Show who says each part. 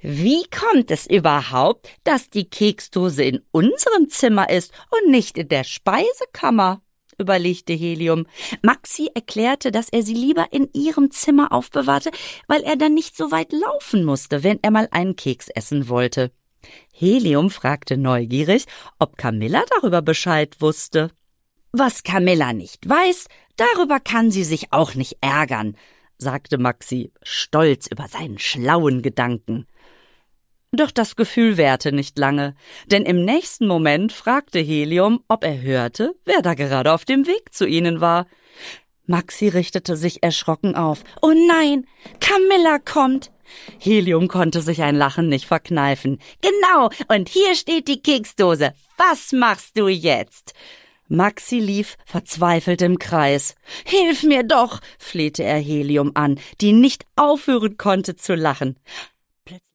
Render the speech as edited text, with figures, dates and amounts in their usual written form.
Speaker 1: Wie kommt es überhaupt, dass die Keksdose in unserem Zimmer ist und nicht in der Speisekammer? Überlegte Helium. Maxi erklärte, dass er sie lieber in ihrem Zimmer aufbewahrte, weil er dann nicht so weit laufen musste, wenn er mal einen Keks essen wollte. Helium fragte neugierig, ob Camilla darüber Bescheid wusste. Was Camilla nicht weiß, darüber kann sie sich auch nicht ärgern, sagte Maxi, stolz über seinen schlauen Gedanken. Doch das Gefühl währte nicht lange, denn im nächsten Moment fragte Helium, ob er hörte, wer da gerade auf dem Weg zu ihnen war. Maxi richtete sich erschrocken auf. »Oh nein, Camilla kommt!« Helium konnte sich ein Lachen nicht verkneifen. »Genau, und hier steht die Keksdose. Was machst du jetzt?« Maxi lief verzweifelt im Kreis. »Hilf mir doch«, flehte er Helium an, die nicht aufhören konnte zu lachen.